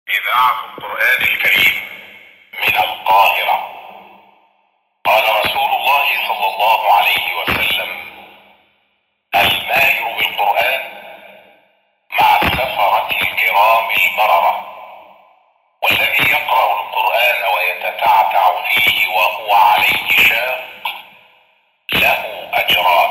إذاعة القرآن الكريم من القاهرة. قال رسول الله صلى الله عليه وسلم: الماهر بالقرآن مع السفرة الكرام البررة، والذي يقرأ القرآن ويتتعتع فيه وهو عليه شاق له أجران.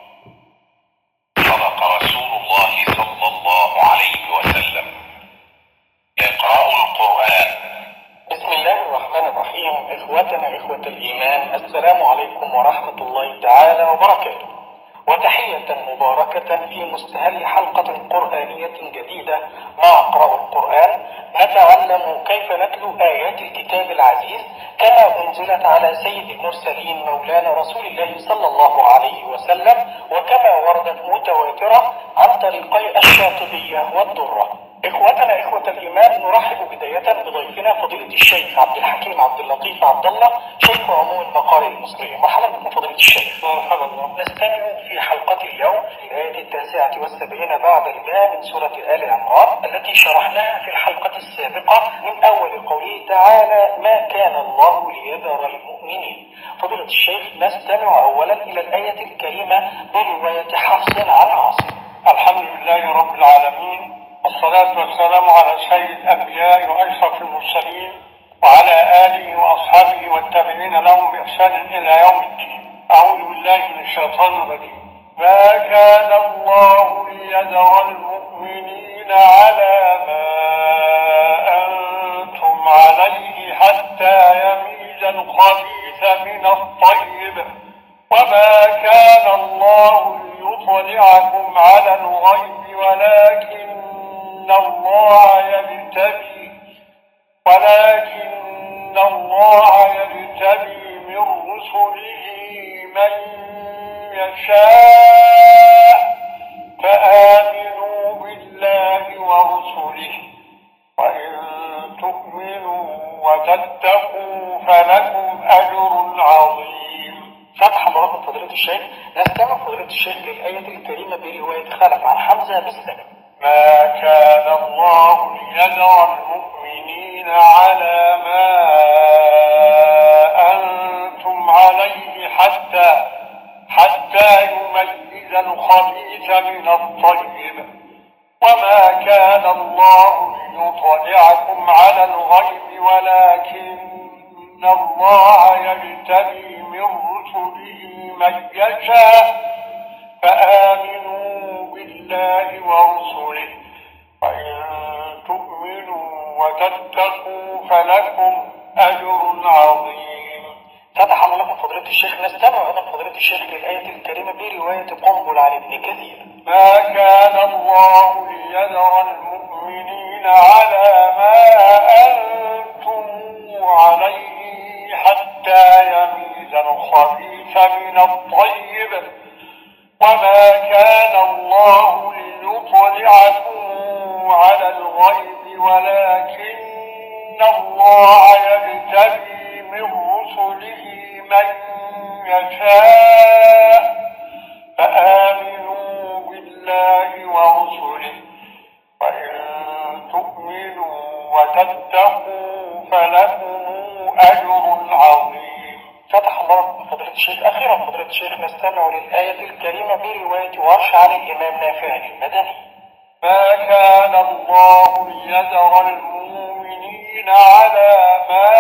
صدق رسول الله صلى الله عليه وسلم. اقرأوا القرآن. بسم الله الرحمن الرحيم. إخوتنا إخوة الإيمان، السلام عليكم ورحمة الله تعالى وبركاته، وتحية مباركة في مستهل حلقة قرآنية جديدة مع اقرأوا القرآن. نتعلم كيف نتلو آيات الكتاب العزيز كما أنزلت على سيد المرسلين مولانا رسول الله صلى الله عليه وسلم، وكما وردت متواترة عن طريقي الشاطبية والدرة. إخوتنا إخوة الإيمان، نرحب بداية بضيفنا فضيلة الشيخ عبد الحكيم عبد اللطيف عبد الله، شيخ عموم المقارئ المصرية. مرحبا بكم فضيلة الشيخ. مرحبا الله. نستمع في حلقة اليوم في الآية 79 بعد المئة من سورة آل عمران، التي شرحناها في الحلقة السابقة من أول قوله تعالى: ما كان الله ليذر المؤمنين. فضيلة الشيخ، نستمع أولا إلى الآية الكريمة برواية حفص عن عاصم. الحمد لله رب العالمين، والصلاة والسلام على سيد الأنبياء وأشرف المرسلين وعلى آله وأصحابه والتابعين لهم بإحسان إلى يوم الدين. أعوذ بالله من الشيطان الرجيم. ما كان الله ليذر المؤمنين على ما أنتم عليه حتى يميز الخبيث من الطيب، وما كان الله ليطلعكم على الغيب ولكن الله يجتبي من رسله من يشاء، فآمنوا بالله ورسله، وإن تؤمنوا وتتقوا فلكم أجر عظيم. فتح الله فضيلة الشيخ. نستمع فضيلة الشيخ للآية الكريمة برواية خلف عن حمزة بالسلام. ما كان الله ليذر المؤمنين على ما أنتم عليه حتى يميز الخبيث من الطيب، وما كان الله ليطلعكم على الغيب ولكن الله يجتبي من رسله من يشاء، فآمنوا بالله ورسله، وإن تؤمنوا وتتقوا فلكم أجر عظيم. فتح الله لكم فضيلة الشيخ. نستمع أيضا فضيلة الشيخ للآية الكريمة برواية قنبل عن ابن كثير. ما كان الله ليذر المؤمنين على ما أنتم عليه حتى يميز الخبيث من الطيب، وما كان الله ليطلعكم على الغيب ولكن الله يجتبي من رسله من يشاء، فآمنوا بالله ورسله، وإن تؤمنوا وتتقوا فلكم أجر عظيم. فتح الله فضيلة الشيخ. أخيرا فضيلة الشيخ، نستمع للآية الكريمة برواية ورش عن الإمام نافع المدني. ما كان الله ليذر المؤمنين على ما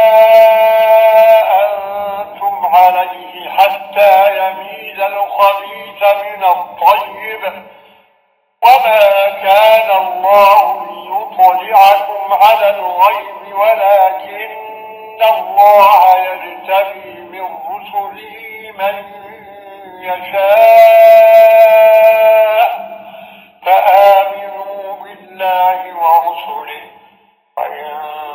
أنتم عليه حتى يميز الخبيث من الطيب، وما كان الله ليطلعكم على الغيب ولكن الله يجتبي من رسله من يشاء، فآمنوا بالله ورسله، وإن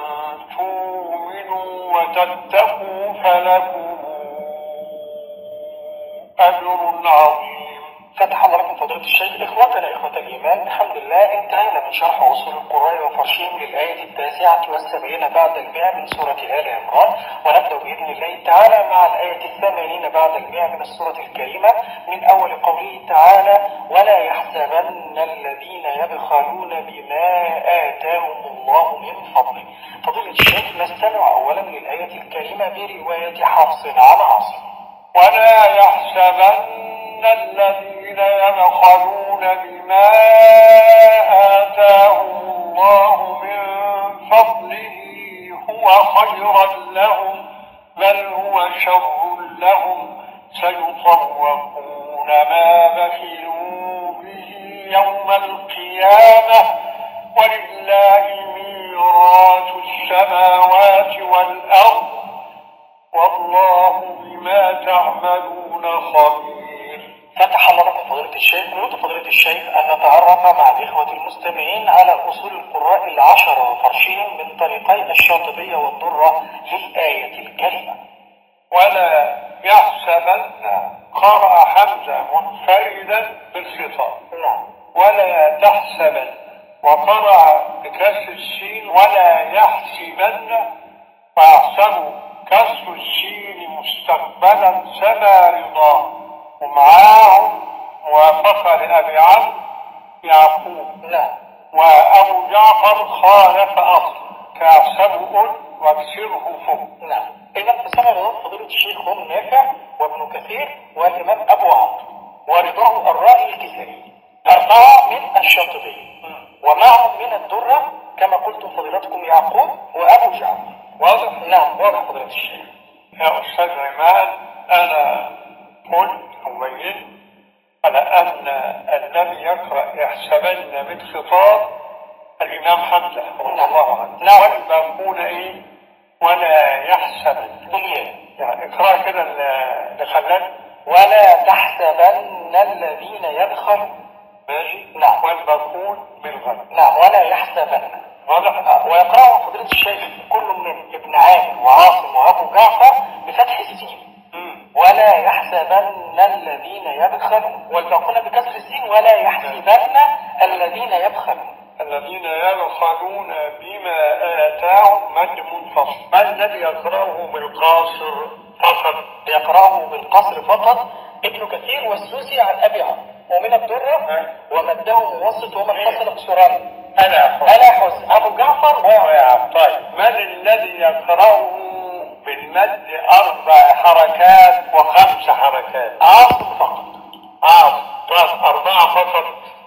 تؤمنوا وتتقوا فلكم أجر عظيم. فتح الله لكم فضيلة الشيخ. إخوتنا إخوة الإيمان، الحمد لله انتهينا من شرح أصول القرآن وفرشهم للآية 79 بعد 100 من سورة آل عمران، ونبدأ بإذن الله تعالى مع الآية 80 بعد 100 من السورة الكريمة، من أول قوله تعالى: ولا يحسبن الذين يبخلون بما آتاهم الله من فضله. فضيلة الشيخ، نستمع أولا للآية الكريمة برواية حفص عن عاصم. ولا يحسبن الذين يبخلون بما آتاهم الله من فضله هو خيرا لهم، بل هو شر لهم، سيطوقون ما بخلوا به يوم القيامة، ولله ميراث السماوات والأرض، والله بما تعملون خبير. فتح الله لكم فضيلة الشيخ. نريد فضيلة الشيخ أن نتعرف مع الإخوة المستمعين على أصول القراء العشرة وفرشهم من طريقي الشاطبية والدرة للآية الكريمة. ولا يحسبن قرأ حمزة منفردا بالخطاب، ولا تحسبن، وقرأ بكسر السين ولا يحسبن، فيحسبوا كسر السين مستقبلا سما رضاه، ومعاهم موافقة لأبي عمرو يعقوب. وأبو جعفر خالف أصل كيحسبه قل واكسره فوق. إذا فسمع رضاه فضيلة الشيخ هم نافع وابن كثير والإمام أبو عمرو، ورضاه الرأي الكسائي، 4 من الشاطبية، ومعهم من الدرة كما قلتم فضيلتكم يعقوب وأبو جعفر. واضح؟ نعم واضح فضيلة الشيخ. يا أستاذ عماد، أنا قلت وبينت على أن الذي يقرأ يحسبن بالخطاب الإمام حمزة رضي الله عنه، والباقون إيه؟ ولا يحسبن بالياء. يعني اقرأ كده لخلال ولا تحسبن الذين يبخلون. ماشي. نعم. والباقون بالغلط. نعم. ولا يحسبن. واضح. ويقرأه فضيلة الشيخ كل من ابن عامر وعاصم وأبو جعفر بفتح السين. ولا يحسبن الذين يبخلون، والباقون بكسر السين ولا يحسبن الذين يبخلون. الذين يبخلون بما آتاهم مد منفصل. ما الذي يقرأه بالقاصر فقط؟ يقرأه بالقصر فقط ابن كثير والسوسي عن أبي عمرو، ومن الدرة ومده موسط ومن فصل قصران ألا حسن أبو جعفر ويعقوب. طيب، من الذي يقرأه بالمد 4 حركات و5 حركات؟ عاصم فقط. عاصم. طيب 4 فقط.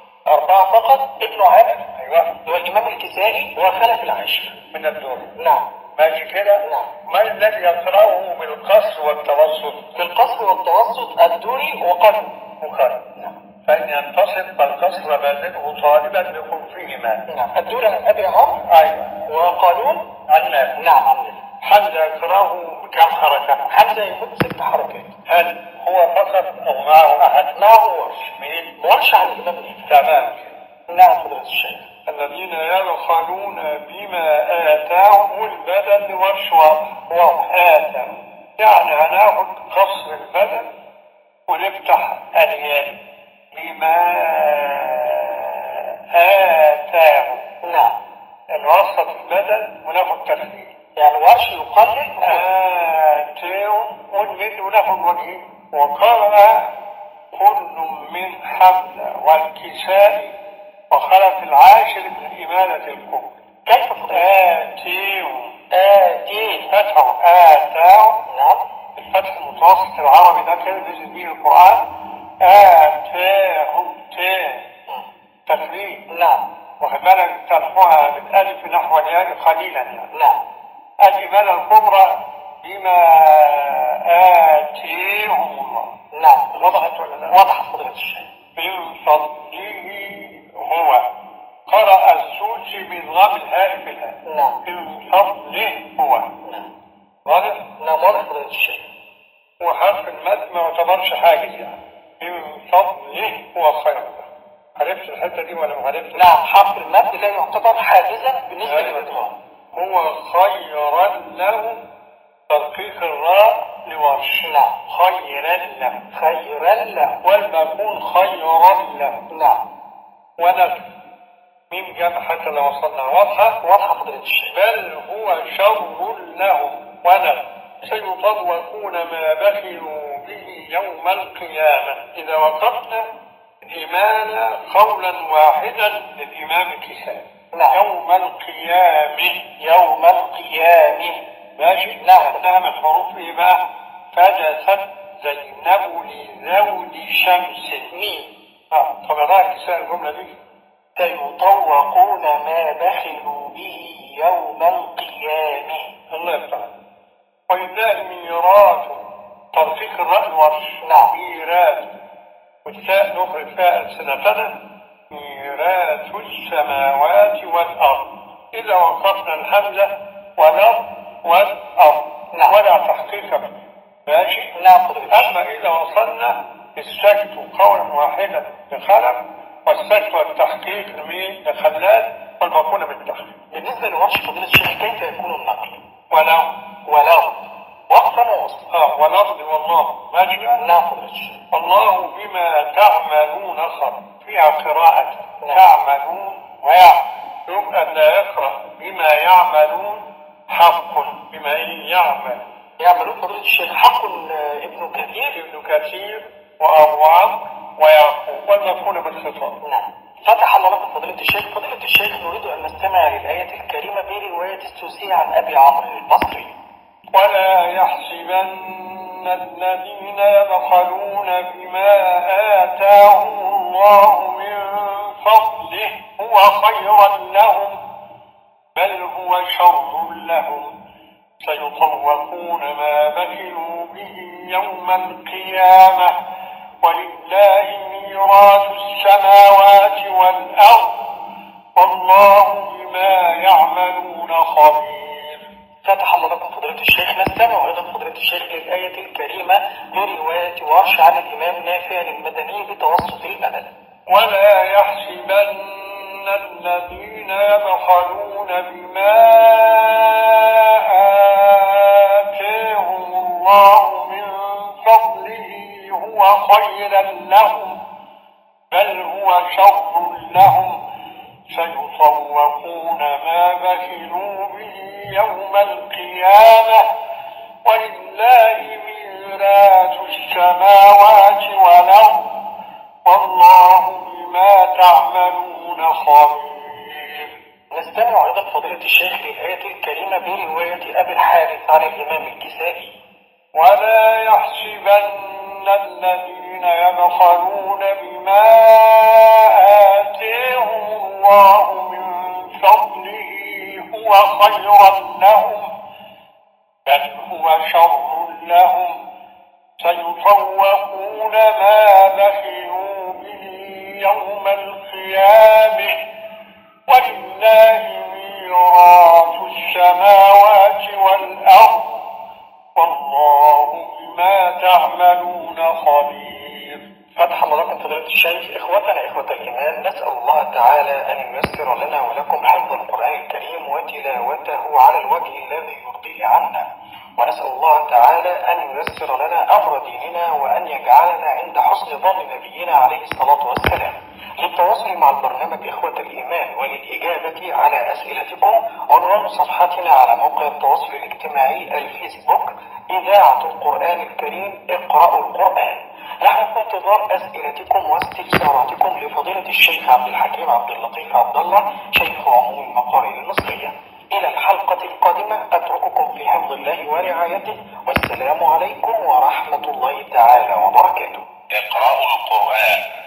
4 فقط ابن عامر. أيوة. والإمام الكسائي وخلف العاشر من الدور. نعم. ماشي كده؟ نعم. من الذي يقرأه بالقصر والتوسط؟ بالقصر والتوسط الدوري وقلب. نعم. فإن ينتصب فالقصر بادئه طالبا بخلفهما. نعم. الدوري عن أبي عمرو. أيوة. وقالون عن نافع. نعم عن نافع. حمزة يقرأه بكم حركة؟ حمزة يمد 6 حركات. هل هو فقط أو معه أحد؟ معه ورش. مين؟ ورش عن الإمام نافع. تمام. نعم فضيلة الشيخ. الذين يبخلون بما آتاهم البدن ورش واضح. آتاهم يعني هناخد قصر البدن ونفتح الياء بما آتاهم. نعم. الوسط البدن وناخد تفسير، يعني ورش يقلل آتاهم ونمد وناخد وجهه. وقرأ كل من حمزة والكسائي وخلف العاشر من الإمالة الكبرى. كيف آتيهم. آتيه فتحه آتاهم. نعم. الفتح المتوسط العربي ده كده نزل به القرآن. آتاهم تفريق. نعم. واخد بالك ترفعها بالألف نحو الياء قليلا يعني. نعم. الإمالة الكبرى بما آتيهم الله. نعم. وضحت ولا لا؟ وضحت فضيلة الشيخ. من فضله هو. قرأ السوسي بإضغام الهاء في الهاء. نعم. من فضله هو. نعم. واضح؟ نعم واضح فضيلة الشيخ. وحرف المد ما يعتبرش حاجز يعني. من فضله هو خير. عرفت الحتة دي ولا ما عرفتش؟ نعم. حرف المد لا يعتبر حاجزا بالنسبة للإدغام. هو خيرا له ترقيق الراء لورش. نعم. خيرا له. خيرا له. والمفعول خيرا له. نعم. ونفي مين جاب حتى لو وصلنا واضحة فضيلة الشيخ. بل هو شر لهم ونفي سيطوقون ما بخلوا به يوم القيامة. إذا وقفنا الإيمان قولا واحدا للإمام الكسائي. نعم. يوم القيامة. يوم القيامة. ماشي. نعم. لها من حروف إيه بقى؟ فجست زينب لزوج شمس. مين؟ طبعا الكسائي الجملة دي سيطوقون ما بخلوا به يوم القيامة. الله يفتح. ولله ميراث ترقيق الراء الورش. نعم. ميراث والتاء نخرج فيها ألسنتنا ميراث السماوات والأرض. إذا وقفنا الحمزة والأرض والأرض. نعم. ولا تحقيق فيه. ماشي. نعم فضيلة الشيخ. أما إذا وصلنا السكت قولا واحدا لخلف والسكت والتحقيق لمين؟ لخلاد والمفعول بالتحقيق. بالنسبة لورش فضيلة الشيخ كيف يكون النقل؟ ولو وقفا ووصلا. ولفظ والله. ماشي. نعم فضيلة الشيخ. الله بما تعملون خبر. فيها قراءة نعم. تعملون يبقى لا يقرأ بما يعملون حق بما يعمل. يعملون فضيلة الشيخ حق ابن كثير وأبو عمرو ويعقوب والمفعول بالخطاب. نعم. فتح الله لكم فضيلة الشيخ. فضيلة الشيخ نريد أن نستمع للآية الكريمة برواية السوسي عن أبي عمرو البصري. ولا يحسبن الذين يبخلون بما آتاهم الله من فضله هو خيرا لهم بل هو شر لهم سيطوقون ما بخلوا به يوم القيامة ولله ميراث السماوات والأرض والله بما يعملون خبير. فتح الله لكم فضيلة الشيخ. نستمع أيضا فضيلة الشيخ للآية الكريمة برواية ورش عن الإمام نافع المدني بتوسط الأمل. ولا يحسبن الذين يبخلون بما آتاهم الله من فضله هو خيرا لهم بل هو شر لهم سيطوقون ما بخلوا به يوم القيامة ولله ميراث السماوات والأرض والله بما تعملون خبير. نستمع أيضا فضيلة الشيخ للآية الكريمة برواية أبي الحارث عن الإمام الكسائي. ولا يحسبن الذين يبخلون بما آتاهم الله من فضله هو خيرا لهم بل هو شر لهم سيطوقون ما بخلوا به يوم القيامة ولله ميراث السماوات والأرض والله بما تعملون خبير. فتح الله لكم فضيلة الشيخ. إخوتنا إخوة الإيمان نسأل الله تعالى أن ييسر لنا ولكم حفظ القرآن الكريم وتلاوته على الوجه الذي يرضيه عنا ونسأل الله تعالى أن ييسر لنا أمر ديننا وأن يجعلنا عند حسن ظن نبينا عليه الصلاة والسلام. للتواصل مع البرنامج إخوة الإيمان وللإجابة على أسئلتكم عنوان صفحتنا على موقع التواصل الاجتماعي الفيسبوك إذاعة القرآن الكريم اقرأوا القرآن. نحن في انتظار أسئلتكم واستفساراتكم لفضيلة الشيخ عبد الحكيم عبد اللطيف عبد الله شيخ عموم المقارئ المصرية. إلى الحلقة القادمة أترككم في حفظ الله ورعايته والسلام عليكم ورحمة الله تعالى وبركاته. اقرأوا القرآن